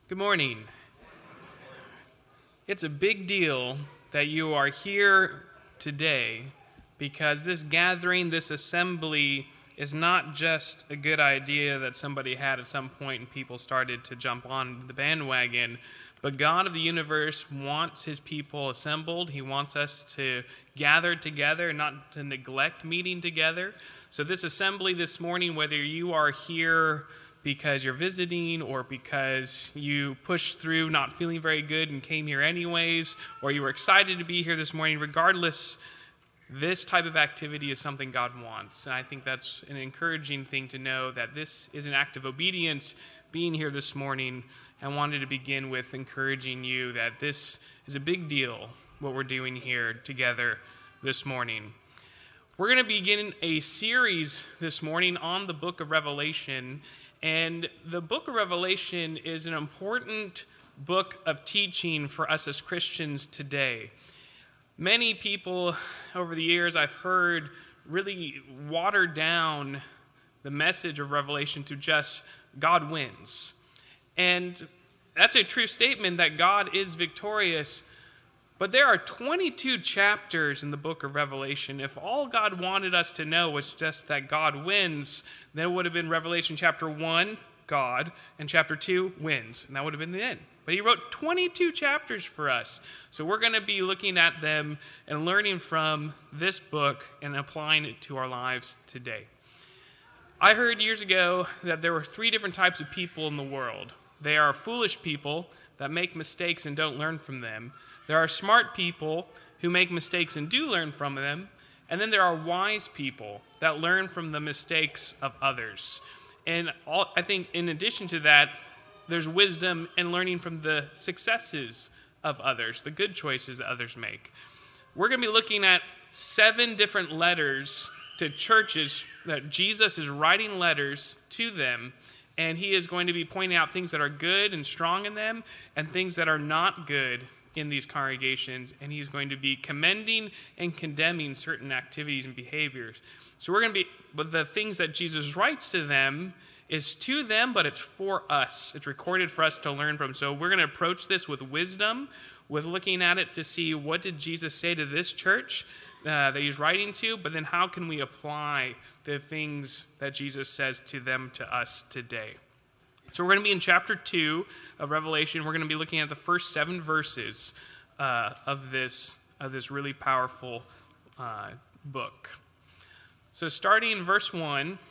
Good morning. It's a big deal that you are here today because this gathering, this assembly is not just a good idea that somebody had at some point and people started to jump on the bandwagon, but God of the universe wants his people assembled. He wants us to gather together, not to neglect meeting together. So this assembly this morning, whether you are here because you're visiting or because you pushed through not feeling very good and came here anyways, or you were excited to be here this morning, regardless, this type of activity is something God wants. And I think that's an encouraging thing to know that this is an act of obedience being here this morning. I wanted to begin with encouraging you that this is a big deal, what we're doing here together this morning. We're going to begin a series this morning on the book of Revelation. And the book of Revelation is an important book of teaching for us as Christians today. Many people over the years I've heard really water down the message of Revelation to just God wins. And that's a true statement that God is victorious. But there are 22 chapters in the book of Revelation. If all God wanted us to know was just that God wins, then it would have been Revelation chapter 1, God, and chapter 2, wins. And that would have been the end. But he wrote 22 chapters for us. So we're going to be looking at them and learning from this book and applying it to our lives today. I heard years ago that there were 3 different types of people in the world. They are foolish people that make mistakes and don't learn from them. There are smart people who make mistakes and do learn from them. And then there are wise people that learn from the mistakes of others. And I think in addition to that, there's wisdom in learning from the successes of others, the good choices that others make. We're going to be looking at 7 different letters to churches that Jesus is writing letters to them. And he is going to be pointing out things that are good and strong in them and things that are not good in these congregations, and he's going to be commending and condemning certain activities and behaviors. So but the things that Jesus writes to them is to them, but it's for us. It's recorded for us to learn from. So we're going to approach this with wisdom, with looking at it to see what did Jesus say to this church that he's writing to, but then how can we apply the things that Jesus says to them to us today. So we're going to be in chapter 2 of Revelation. We're going to be looking at the first 7 verses of this really powerful book. So starting in verse 1, it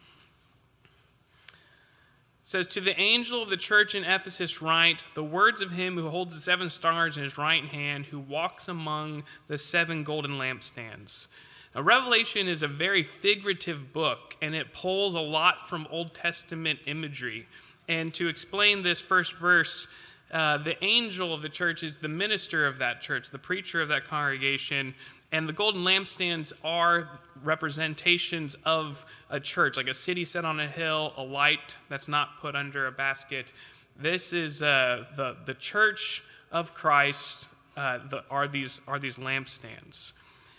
says, "To the angel of the church in Ephesus write, the words of him who holds the 7 stars in his right hand, who walks among the 7 golden lampstands." Now, Revelation is a very figurative book, and it pulls a lot from Old Testament imagery. And to explain this first verse, the angel of the church is the minister of that church, the preacher of that congregation, and the golden lampstands are representations of a church, like a city set on a hill, a light that's not put under a basket. This is the church of Christ are these lampstands.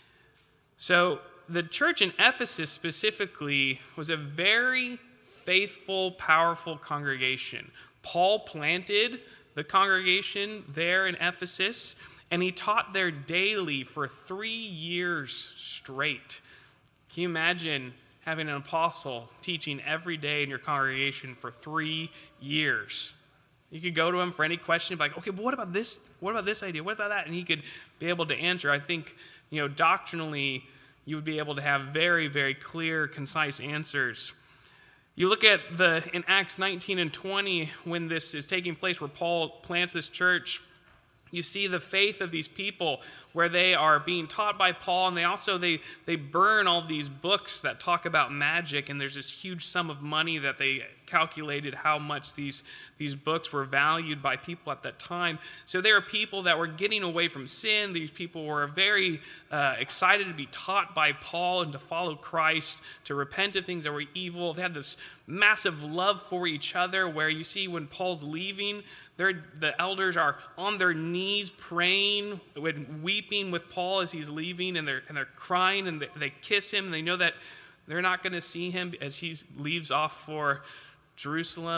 So the church in Ephesus specifically was a very faithful, powerful congregation. Paul planted the congregation there in Ephesus, and he taught there daily for 3 years straight. Can you imagine having an apostle teaching every day in your congregation for 3 years? You could go to him for any question, be like, okay, but what about this? What about this idea? What about that? And he could be able to answer. I think, doctrinally, you would be able to have very, very clear, concise answers. You look at in Acts 19 and 20, when this is taking place, where Paul plants this church, you see the faith of these people where they are being taught by Paul, and they burn all these books that talk about magic, and there's this huge sum of money that they calculated how much these books were valued by people at that time. So there are people that were getting away from sin. These people were very excited to be taught by Paul and to follow Christ, to repent of things that were evil. They had this massive love for each other, where you see when Paul's leaving, the elders are on their knees praying and weeping with Paul as he's leaving, and they're crying, and they kiss him, and they know that they're not going to see him as he leaves off for Jerusalem.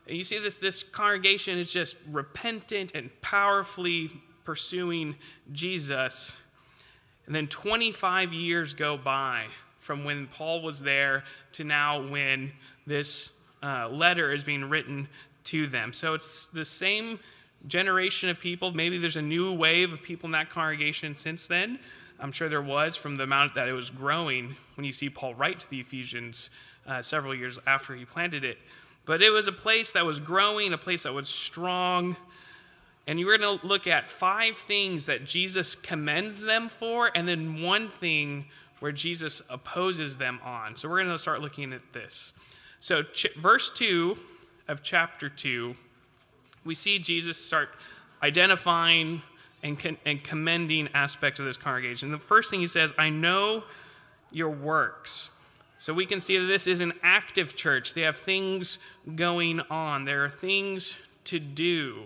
You see this congregation is just repentant and powerfully pursuing Jesus. And then 25 years go by from when Paul was there to now when this letter is being written to them. So it's the same generation of people. Maybe there's a new wave of people in that congregation since then. I'm sure there was, from the amount that it was growing when you see Paul write to the Ephesians several years after he planted it. But it was a place that was growing, a place that was strong. And you're going to look at 5 things that Jesus commends them for, and then 1 thing where Jesus opposes them on. So we're going to start looking at this. So verse 2 of chapter 2, we see Jesus start identifying and commending aspects of this congregation. The first thing he says, I know your works. So we can see that this is an active church. They have things going on. There are things to do.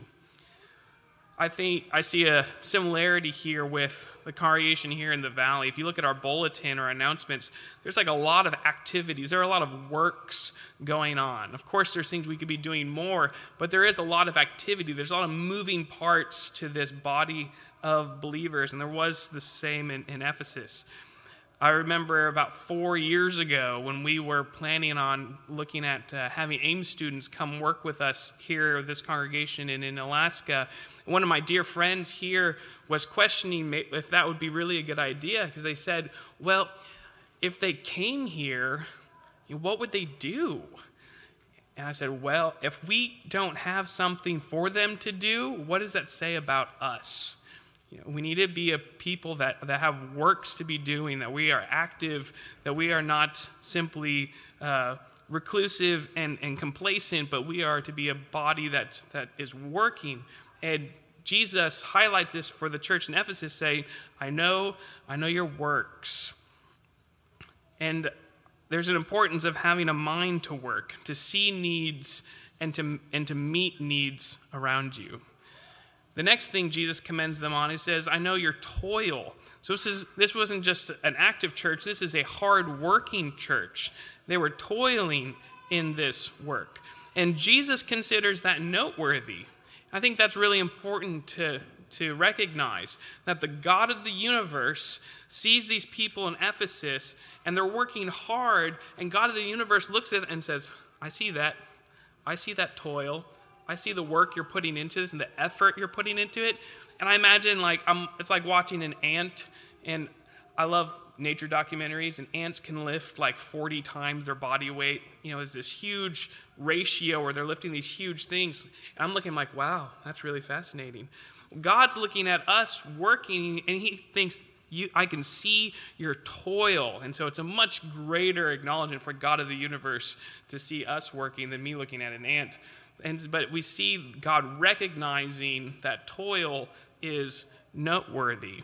I think I see a similarity here with the congregation here in the valley. If you look at our bulletin or announcements, there's like a lot of activities. There are a lot of works going on. Of course, there's things we could be doing more, but there is a lot of activity. There's a lot of moving parts to this body of believers, and there was the same in Ephesus. I remember about 4 years ago when we were planning on looking at having AIM students come work with us here at this congregation and in Alaska. One of my dear friends here was questioning if that would be really a good idea, because they said, well, if they came here, what would they do? And I said, well, if we don't have something for them to do, what does that say about us? We need to be a people that have works to be doing, that we are active, that we are not simply reclusive and complacent, but we are to be a body that is working. And Jesus highlights this for the church in Ephesus, saying, I know your works. And there's an importance of having a mind to work, to see needs and to meet needs around you. The next thing Jesus commends them on, he says, I know your toil. So this wasn't just an active church. This is a hard-working church. They were toiling in this work. And Jesus considers that noteworthy. I think that's really important to recognize, that the God of the universe sees these people in Ephesus, and they're working hard, and God of the universe looks at it and says, I see that. I see that toil. I see the work you're putting into this and the effort you're putting into it. And I imagine it's like watching an ant. And I love nature documentaries, and ants can lift like 40 times their body weight. It's this huge ratio where they're lifting these huge things. And I'm looking like, wow, that's really fascinating. God's looking at us working, and he thinks, I can see your toil. And so it's a much greater acknowledgement for God of the universe to see us working than me looking at an ant. But we see God recognizing that toil is noteworthy.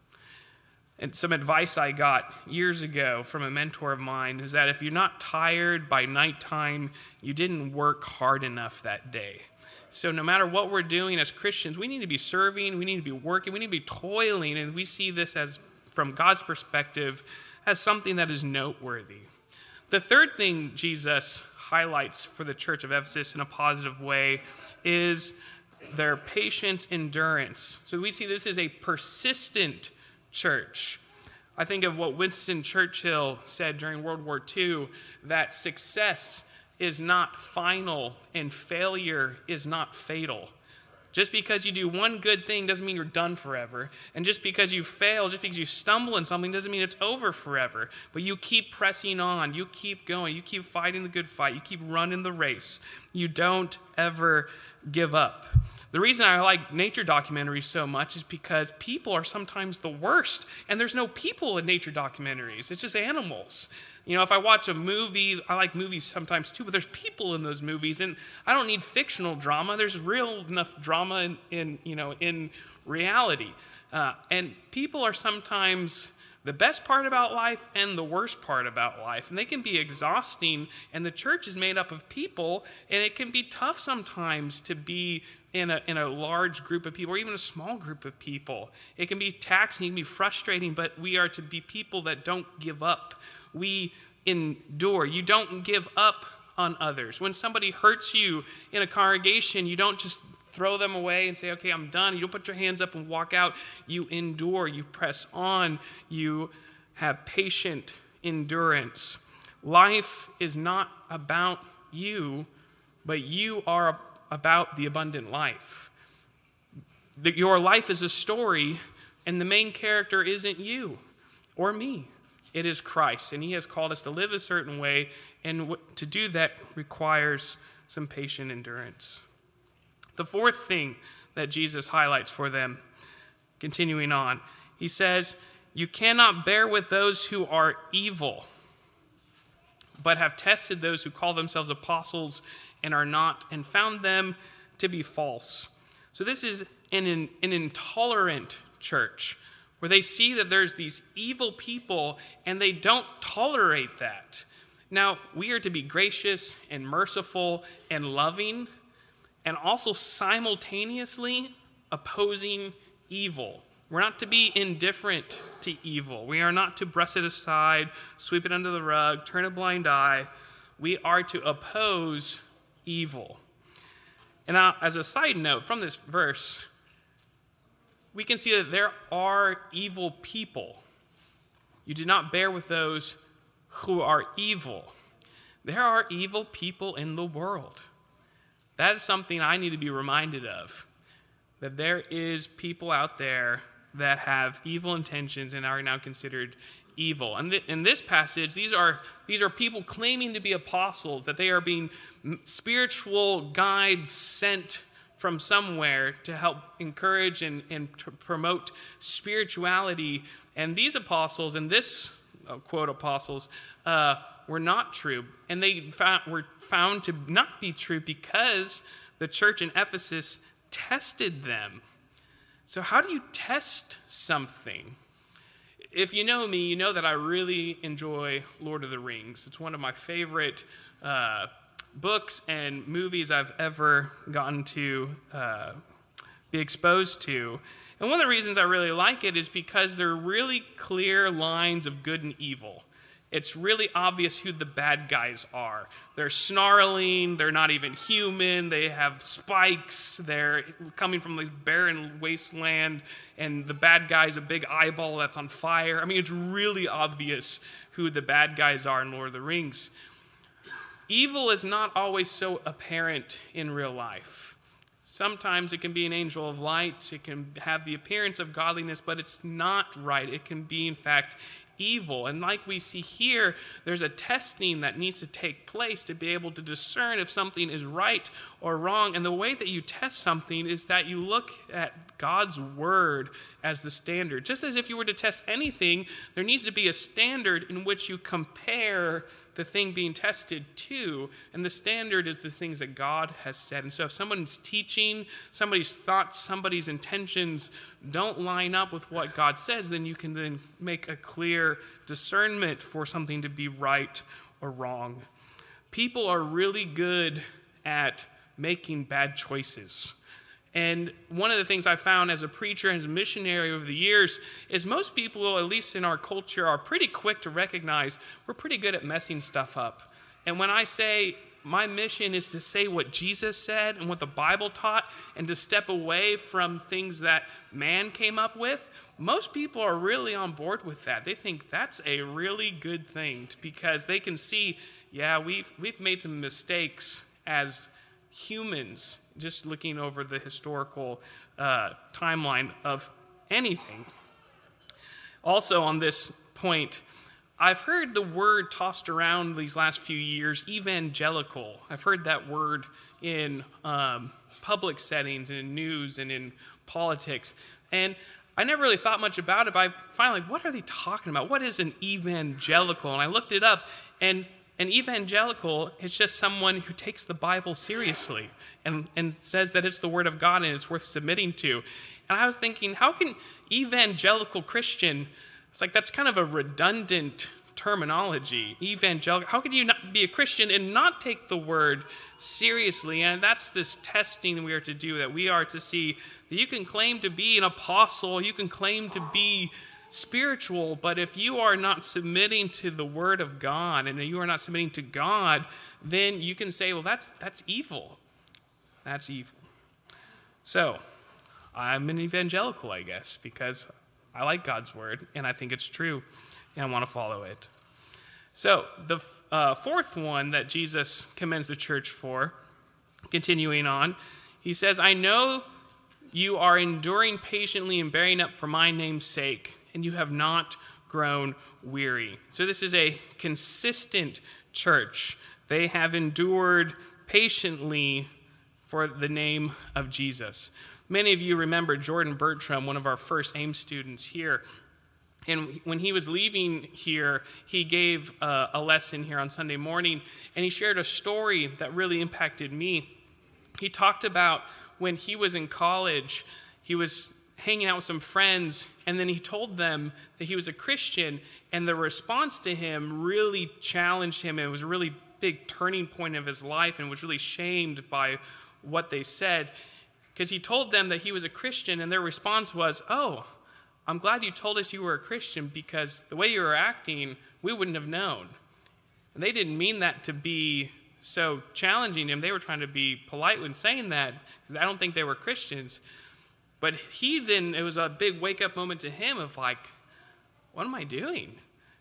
And some advice I got years ago from a mentor of mine is that if you're not tired by nighttime, you didn't work hard enough that day. So no matter what we're doing as Christians, we need to be serving, we need to be working, we need to be toiling, and we see this as, from God's perspective, as something that is noteworthy. The third thing Jesus highlights for the church of Ephesus in a positive way is their patience, endurance. So we see this is a persistent church. I think of what Winston Churchill said during World War II, that success is not final and failure is not fatal. Just because you do one good thing doesn't mean you're done forever. And just because you fail, just because you stumble in something doesn't mean it's over forever. But you keep pressing on. You keep going. You keep fighting the good fight. You keep running the race. You don't ever give up. The reason I like nature documentaries so much is because people are sometimes the worst. And there's no people in nature documentaries. It's just animals. If I watch a movie, I like movies sometimes too, but there's people in those movies, and I don't need fictional drama. There's real enough drama in reality. And people are sometimes the best part about life and the worst part about life. And they can be exhausting, and the church is made up of people, and it can be tough sometimes to be in a large group of people, or even a small group of people. It can be taxing, it can be frustrating, but we are to be people that don't give up. We endure. You don't give up on others. When somebody hurts you in a congregation, you don't just throw them away and say, okay, I'm done. You don't put your hands up and walk out. You endure, you press on, you have patient endurance. Life is not about you, but you are about the abundant life. Your life is a story, and the main character isn't you or me. It is Christ, and he has called us to live a certain way, and to do that requires some patient endurance. The fourth thing that Jesus highlights for them, continuing on, he says, you cannot bear with those who are evil, but have tested those who call themselves apostles and are not, and found them to be false. So this is an intolerant church, where they see that there's these evil people and they don't tolerate that. Now, we are to be gracious and merciful and loving, and also simultaneously opposing evil. We're not to be indifferent to evil. We are not to brush it aside, sweep it under the rug, turn a blind eye. We are to oppose evil. And now, as a side note from this verse, we can see that there are evil people. You do not bear with those who are evil. There are evil people in the world. That is something I need to be reminded of, that there is people out there that have evil intentions and are now considered evil. And in this passage, these are people claiming to be apostles, that they are being spiritual guides sent from somewhere to help encourage and to promote spirituality. And these apostles, and this quote apostles, were not true. And they were found to not be true because the church in Ephesus tested them. So how do you test something? If you know me, you know that I really enjoy Lord of the Rings. It's one of my favorite books and movies I've ever gotten to be exposed to. And one of the reasons I really like it is because there are really clear lines of good and evil. It's really obvious who the bad guys are. They're snarling, they're not even human, they have spikes, they're coming from the barren wasteland, and the bad guy's a big eyeball that's on fire. I mean, it's really obvious who the bad guys are in Lord of the Rings. Evil is not always so apparent in real life. Sometimes it can be an angel of light, it can have the appearance of godliness, but it's not right. It can be, in fact, evil. And like we see here, there's a testing that needs to take place to be able to discern if something is right or wrong. And the way that you test something is that you look at God's word as the standard. Just as if you were to test anything, there needs to be a standard in which you compare the thing being tested to, and the standard is the things that God has said. And so if someone's teaching, somebody's thoughts, somebody's intentions don't line up with what God says, then you can then make a clear discernment for something to be right or wrong. People are really good at making bad choices. And one of the things I found as a preacher and as a missionary over the years is most people, at least in our culture, are pretty quick to recognize we're pretty good at messing stuff up. And when I say my mission is to say what Jesus said and what the Bible taught and to step away from things that man came up with, most people are really on board with that. They think that's a really good thing because they can see, yeah, we've made some mistakes as humans, just looking over the historical timeline of anything. Also on this point, I've heard the word tossed around these last few years, evangelical. I've heard that word in public settings and in news and in politics. And I never really thought much about it, but I finally, what are they talking about? What is an evangelical? And I looked it up, and an evangelical is just someone who takes the Bible seriously and says that it's the Word of God and it's worth submitting to. And I was thinking, how can evangelical Christian, it's like that's kind of a redundant terminology. Evangelical, how could you not be a Christian and not take the Word seriously? And that's this testing we are to do, that we are to see that you can claim to be an apostle, you can claim to be spiritual, but if you are not submitting to the Word of God and you are not submitting to God, then you can say, well, that's evil. That's evil. So, I'm an evangelical, I guess, because I like God's word, and I think it's true, and I want to follow it. So, the fourth one that Jesus commends the church for, continuing on, he says, I know you are enduring patiently and bearing up for my name's sake, and you have not grown weary. So this is a consistent church. They have endured patiently for the name of Jesus. Many of you remember Jordan Bertram, one of our first AIM students here. And when he was leaving here, he gave a lesson here on Sunday morning, and he shared a story that really impacted me. He talked about when he was in college, he was hanging out with some friends, and then he told them that he was a Christian, and the response to him really challenged him. It was a really big turning point of his life, and was really shamed by what they said, because he told them that he was a Christian, and their response was, oh, I'm glad you told us you were a Christian, because the way you were acting, we wouldn't have known. And they didn't mean that to be so challenging him. They were trying to be polite when saying that, because I don't think they were Christians. But it was a big wake-up moment to him of like, what am I doing?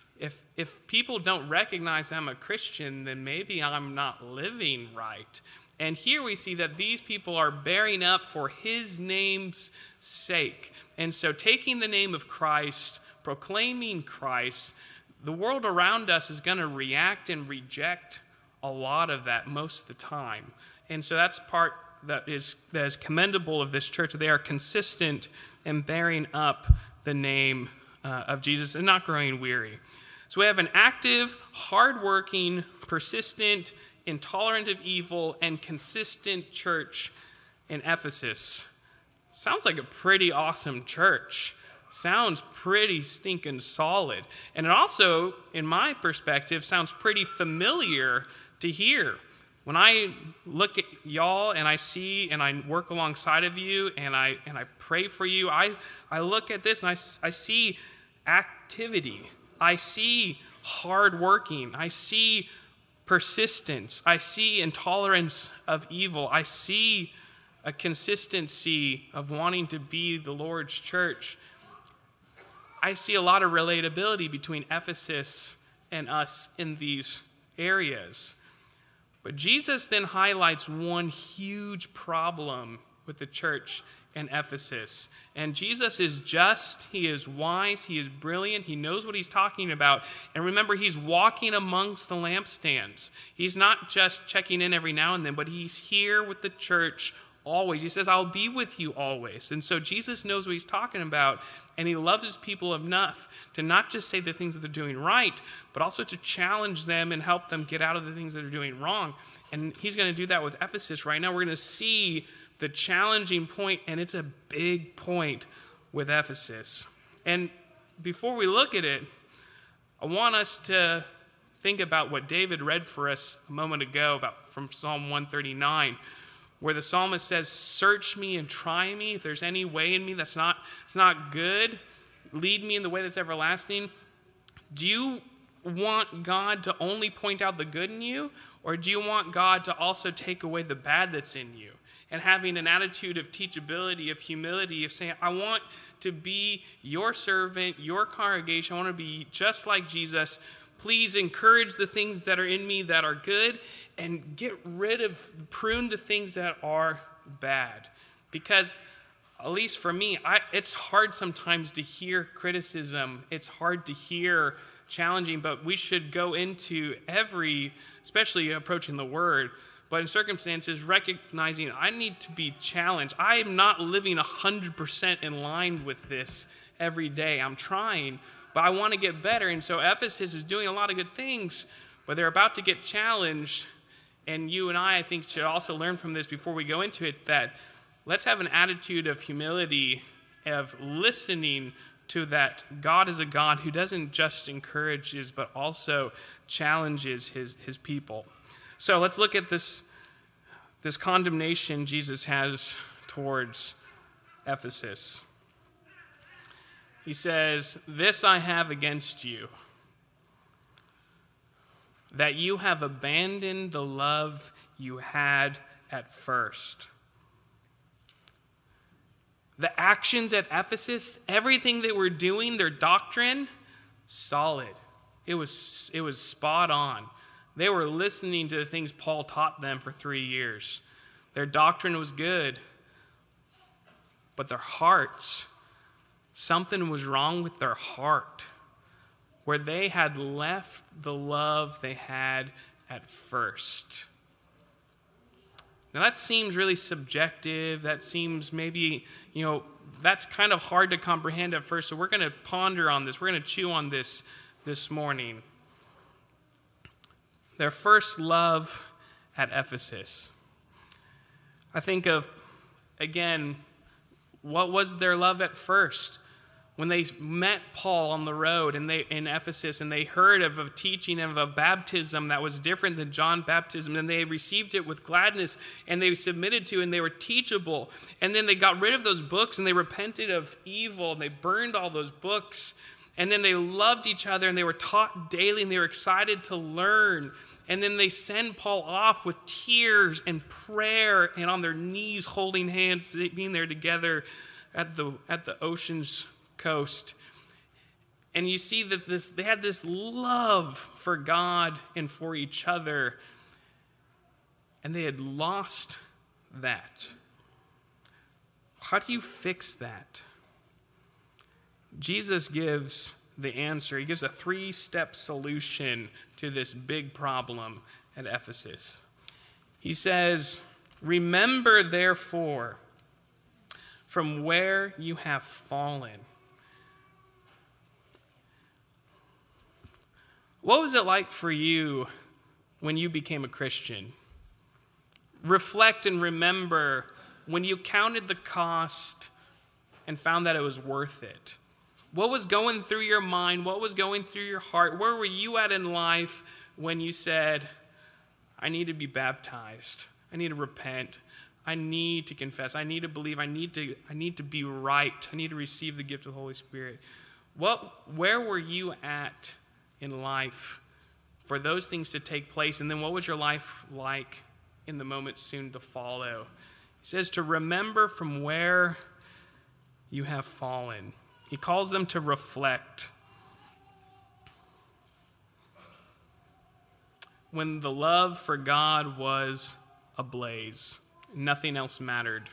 If people don't recognize I'm a Christian, then maybe I'm not living right. And here we see that these people are bearing up for his name's sake. And so taking the name of Christ, proclaiming Christ, the world around us is going to react and reject a lot of that most of the time. And so that's part that is commendable of this church. They are consistent in bearing up the name of Jesus and not growing weary. So we have an active, hardworking, persistent, intolerant of evil, and consistent church in Ephesus. Sounds like a pretty awesome church. Sounds pretty stinking solid. And it also, in my perspective, sounds pretty familiar to hear. When I look at y'all and I see and I work alongside of you and I pray for you, I look at this and I see activity. I see hard working. I see persistence. I see intolerance of evil. I see a consistency of wanting to be the Lord's church. I see a lot of relatability between Ephesus and us in these areas. But Jesus then highlights one huge problem with the church in Ephesus. And Jesus is just, he is wise, he is brilliant, he knows what he's talking about. And remember, he's walking amongst the lampstands. He's not just checking in every now and then, but he's here with the church always. He says, I'll be with you always. And so Jesus knows what he's talking about, and he loves his people enough to not just say the things that they're doing right, but also to challenge them and help them get out of the things that they're doing wrong. And he's going to do that with Ephesus right now. We're going to see the challenging point, and it's a big point with Ephesus. And before we look at it, I want us to think about what David read for us a moment ago from Psalm 139, where the psalmist says, search me and try me. If there's any way in me that's not good, lead me in the way that's everlasting. Do you want God to only point out the good in you, or do you want God to also take away the bad that's in you? And having an attitude of teachability, of humility, of saying, I want to be your servant, your congregation. I want to be just like Jesus. Please encourage the things that are in me that are good, and prune the things that are bad. Because, at least for me, it's hard sometimes to hear criticism. It's hard to hear challenging, but we should go into especially approaching the word, but in circumstances, recognizing I need to be challenged. I am not living 100% in line with this every day. I'm trying, but I want to get better. And so Ephesus is doing a lot of good things, but they're about to get challenged. And you and I think, should also learn from this before we go into it, that let's have an attitude of humility, of listening to that God is a God who doesn't just encourages, but also challenges his people. So let's look at this condemnation Jesus has towards Ephesus. He says, this I have against you, that you have abandoned the love you had at first. The actions at Ephesus, everything they were doing, their doctrine, solid. It was spot on. They were listening to the things Paul taught them for 3 years. Their doctrine was good, but their hearts, something was wrong with their heart, where they had left the love they had at first. Now that seems really subjective. That seems maybe, that's kind of hard to comprehend at first. So we're going to ponder on this. We're going to chew on this morning. Their first love at Ephesus. I think of, again, what was their love at first? When they met Paul on the road in Ephesus, and they heard of a teaching of a baptism that was different than John's baptism, and they received it with gladness, and they submitted to, and they were teachable. And then they got rid of those books, and they repented of evil, and they burned all those books. And then they loved each other, and they were taught daily, and they were excited to learn. And then they send Paul off with tears and prayer, and on their knees holding hands, being there together at the ocean's coast. And you see that they had this love for God and for each other, and they had lost that. How do you fix that? Jesus gives the answer. He gives a 3-step solution to this big problem at Ephesus. He says, "Remember therefore from where you have fallen." What was it like for you when you became a Christian? Reflect and remember when you counted the cost and found that it was worth it. What was going through your mind? What was going through your heart? Where were you at in life when you said, I need to be baptized. I need to repent. I need to confess. I need to believe. I need to be right. I need to receive the gift of the Holy Spirit. Where were you at in life for those things to take place? And then what was your life like in the moment soon to follow? He says to remember from where you have fallen. He calls them to reflect. When the love for God was ablaze, nothing else mattered.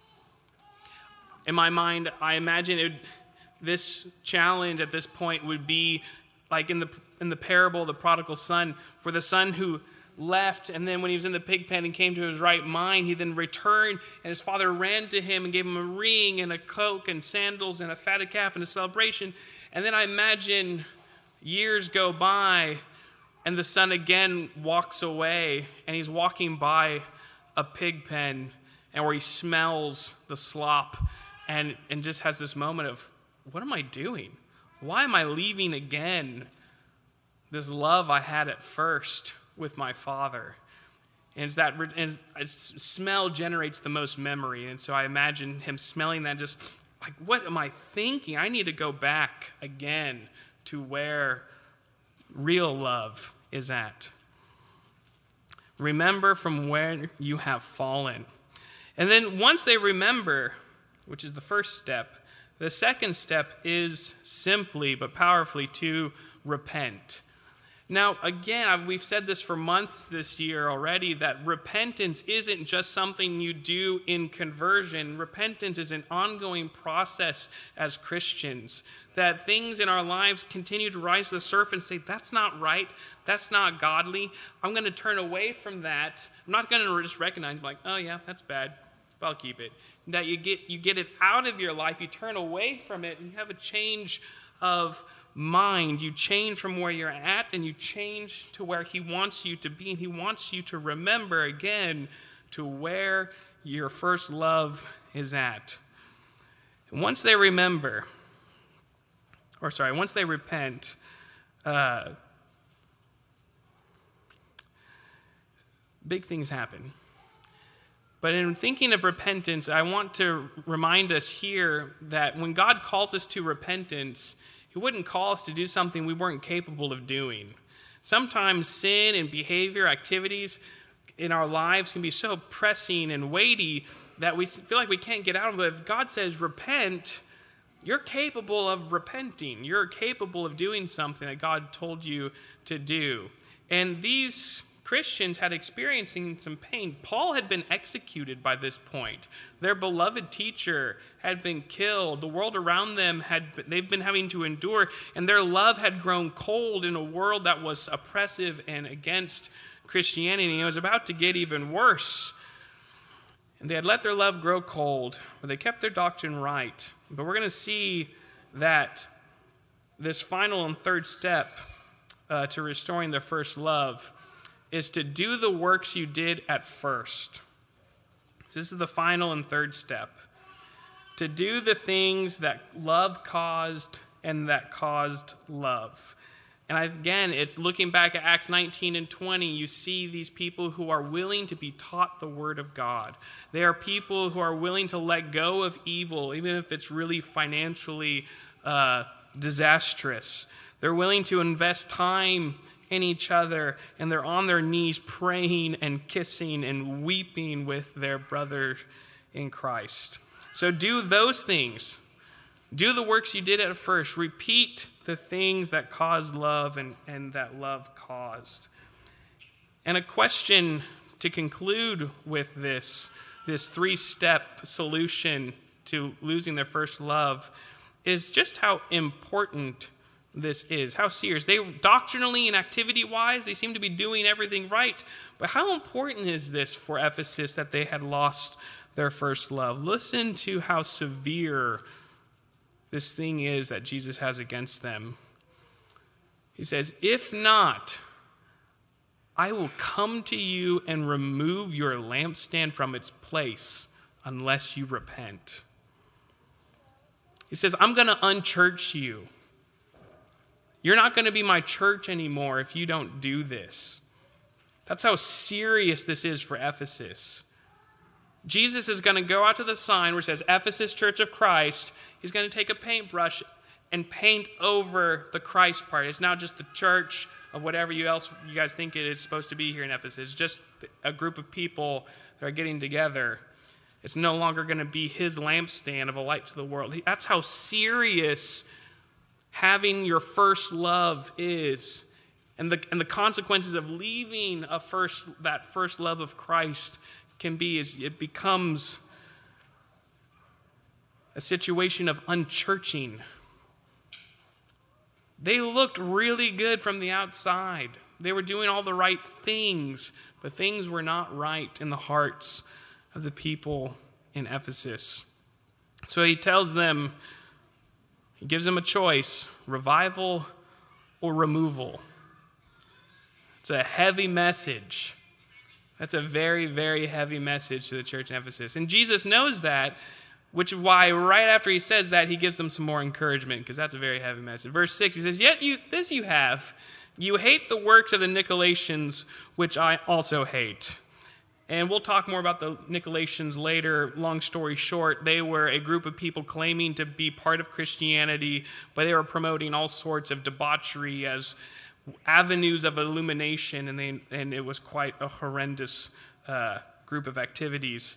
In my mind, I imagine this challenge at this point would be like in the parable of the prodigal son, for the son who left, and then when he was in the pig pen and came to his right mind, he then returned, and his father ran to him and gave him a ring and a cloak and sandals and a fatted calf and a celebration. And then I imagine years go by, and the son again walks away, and he's walking by a pig pen, and where he smells the slop, and just has this moment of, what am I doing? Why am I leaving again this love I had at first with my father? And smell generates the most memory. And so I imagine him smelling that, just like, what am I thinking? I need to go back again to where real love is at. Remember from where you have fallen. And then once they remember, which is the first step, the second step is simply but powerfully to repent. Now, again, we've said this for months this year already, that repentance isn't just something you do in conversion. Repentance is an ongoing process as Christians, that things in our lives continue to rise to the surface and say, that's not right, that's not godly, I'm going to turn away from that. I'm not going to just recognize, like, oh yeah, that's bad, but I'll keep it. That you get it out of your life, you turn away from it, and you have a change of mind. You change from where you're at, and you change to where he wants you to be, and he wants you to remember again to where your first love is at. And once they repent, big things happen. But in thinking of repentance, I want to remind us here that when God calls us to repentance, he wouldn't call us to do something we weren't capable of doing. Sometimes sin and behavior, activities in our lives can be so pressing and weighty that we feel like we can't get out of it. If God says repent, you're capable of repenting. You're capable of doing something that God told you to do. And these Christians had experiencing some pain. Paul had been executed by this point. Their beloved teacher had been killed. The world around them they've been having to endure, and their love had grown cold in a world that was oppressive and against Christianity. It was about to get even worse. And they had let their love grow cold, but they kept their doctrine right. But we're going to see that this final and third step to restoring their first love is to do the works you did at first. So this is the final and third step. To do the things that love caused and that caused love. And again, it's looking back at Acts 19 and 20, you see these people who are willing to be taught the word of God. They are people who are willing to let go of evil, even if it's really financially disastrous. They're willing to invest time in each other, and they're on their knees praying and kissing and weeping with their brothers in Christ. So do those things. Do the works you did at first. Repeat the things that caused love and that love caused. And a question to conclude with this three-step solution to losing their first love is just how important this is, how serious. They doctrinally and activity-wise, they seem to be doing everything right. But how important is this for Ephesus that they had lost their first love? Listen to how severe this thing is that Jesus has against them. He says, if not, I will come to you and remove your lampstand from its place unless you repent. He says, I'm going to unchurch you. You're not going to be my church anymore if you don't do this. That's how serious this is for Ephesus. Jesus is going to go out to the sign where it says, Ephesus Church of Christ. He's going to take a paintbrush and paint over the Christ part. It's not just the church of whatever you guys think it is supposed to be here in Ephesus. It's just a group of people that are getting together. It's no longer going to be his lampstand of a light to the world. That's how serious having your first love is, and the consequences of leaving that first love of Christ can be, is it becomes a situation of unchurching. They looked really good from the outside. They were doing all the right things, but things were not right in the hearts of the people in Ephesus. So he tells them, he gives them a choice, revival or removal. It's a heavy message. That's a very, very heavy message to the church in Ephesus. And Jesus knows that, which is why right after he says that, he gives them some more encouragement, because that's a very heavy message. Verse 6, he says, yet you have. You hate the works of the Nicolaitans, which I also hate. And we'll talk more about the Nicolaitans later. Long story short, they were a group of people claiming to be part of Christianity, but they were promoting all sorts of debauchery as avenues of illumination, and it was quite a horrendous group of activities.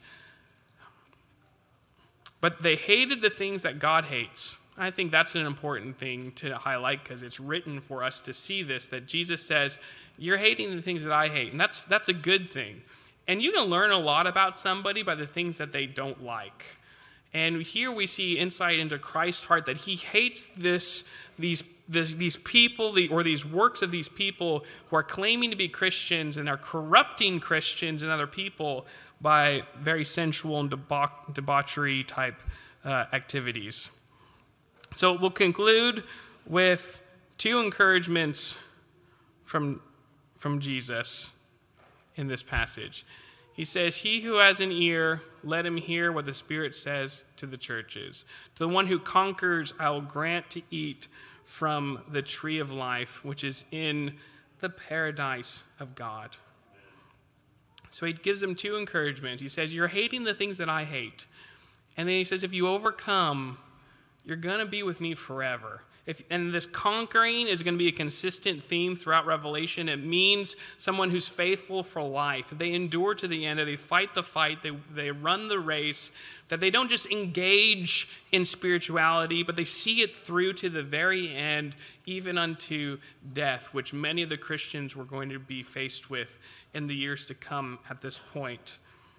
But they hated the things that God hates. I think that's an important thing to highlight, because it's written for us to see this, that Jesus says, you're hating the things that I hate, and that's a good thing. And you can learn a lot about somebody by the things that they don't like. And here we see insight into Christ's heart, that he hates these people, or these works of these people who are claiming to be Christians and are corrupting Christians and other people by very sensual and debauchery type activities. So we'll conclude with two encouragements from Jesus in this passage. He says, he who has an ear, let him hear what the Spirit says to the churches. To the one who conquers, I will grant to eat from the tree of life, which is in the paradise of God. So he gives them two encouragements. He says, you're hating the things that I hate. And then he says, if you overcome, you're going to be with me forever. And this conquering is going to be a consistent theme throughout Revelation. It means someone who's faithful for life. They endure to the end, they fight the fight, they run the race, that they don't just engage in spirituality, but they see it through to the very end, even unto death, which many of the Christians were going to be faced with in the years to come at this point.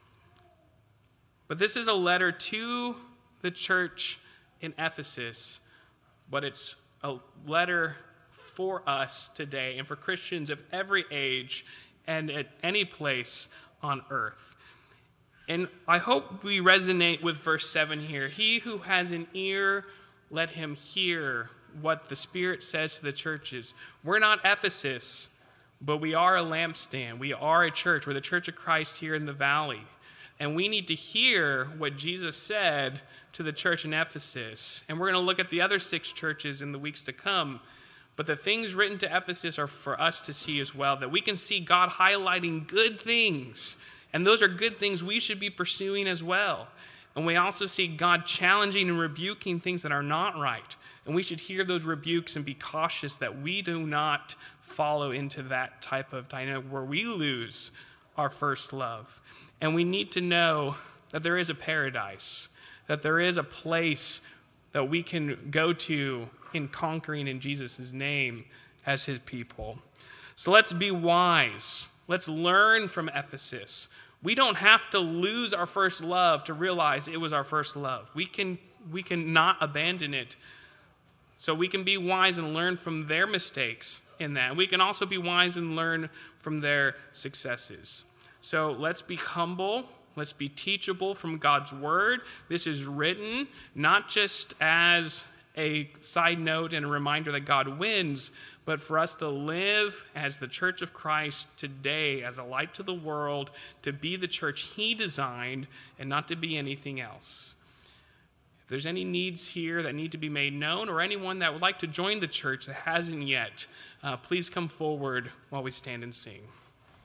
But this is a letter to the church in Ephesus, but it's a letter for us today and for Christians of every age and at any place on earth. And I hope we resonate with verse 7 here. He who has an ear, let him hear what the Spirit says to the churches. We're not Ephesus, but we are a lampstand. We are a church. We're the Church of Christ here in the valley. And we need to hear what Jesus said to the church in Ephesus. And we're going to look at the other 6 churches in the weeks to come. But the things written to Ephesus are for us to see as well, that we can see God highlighting good things. And those are good things we should be pursuing as well. And we also see God challenging and rebuking things that are not right. And we should hear those rebukes and be cautious that we do not follow into that type of dynamic where we lose our first love. And we need to know that there is a paradise, that there is a place that we can go to in conquering in Jesus' name as his people. So let's be wise. Let's learn from Ephesus. We don't have to lose our first love to realize it was our first love. We can not abandon it. So we can be wise and learn from their mistakes in that. We can also be wise and learn from their successes. So let's be humble. Let's be teachable from God's word. This is written not just as a side note and a reminder that God wins, but for us to live as the Church of Christ today, as a light to the world, to be the church he designed and not to be anything else. If there's any needs here that need to be made known, or anyone that would like to join the church that hasn't yet, please come forward while we stand and sing.